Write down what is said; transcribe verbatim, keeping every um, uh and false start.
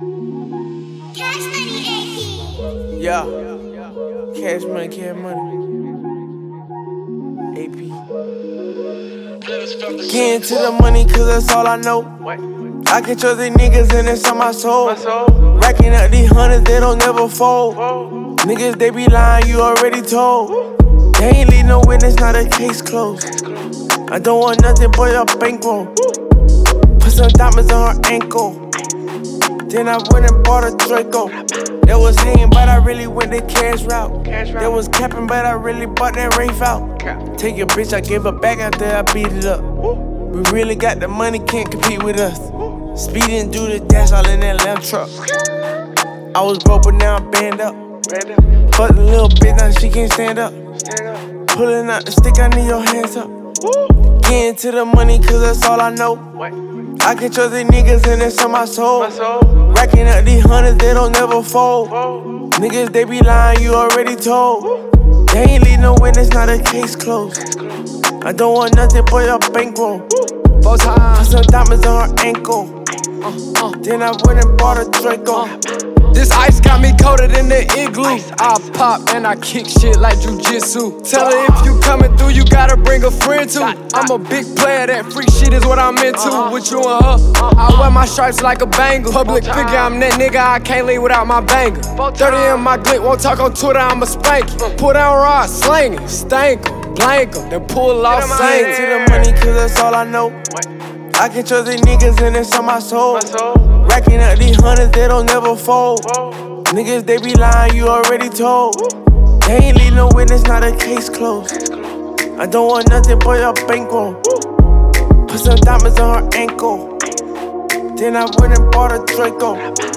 Cash money, A P. Yeah. Cash money, cash money. A P. Get into the money, cause that's all I know. I can trust these niggas and it's on my soul. Racking up these hundreds, they don't never fold. Niggas, they be lying, you already told. They ain't leave no witness, not a case closed. I don't want nothing but a bankroll. Put some diamonds on her ankle. Then I went and bought a Draco. That was hating, but I really went the cash route. That was capping, but I really bought that Wraith out. Take your bitch, I gave her back after I beat it up. We really got the money, can't compete with us. Speeding through the dash, all in that lamb truck. I was broke, but now I'm banned up. Fuck the little bitch, now she can't stand up. Pulling out the stick, I need your hands up. Get into the money, cause that's all I know. I can trust these niggas and it's on my soul. Racking up these hundreds, they don't never fold. Niggas, they be lying, you already told. They ain't leave no witness, not a case closed. I don't want nothing but a bankroll. Put some diamonds on her ankle. Uh, uh, then I went and bought a Draco. Uh, this ice got me coated in the igloo. I pop and I kick shit like jujitsu. Tell her if you coming through, you gotta bring a friend too. I'm a big player, that freak shit is what I'm into. With you and her, I wear my stripes like a bangle. Public figure, I'm that nigga, I can't leave without my banger. thirty in my glick, won't talk on Twitter, I'ma spank it. Pull down rod, slang it, stank em, blank em, then pull off, sing it. To the money, cause that's all I know. I can trust these niggas and it's on my soul. Racking up these hundreds, they don't never fold. Niggas, they be lying, you already told. They ain't leave no witness, not a case closed. I don't want nothing but a bankroll. Put some diamonds on her ankle. Then I went and bought a Draco.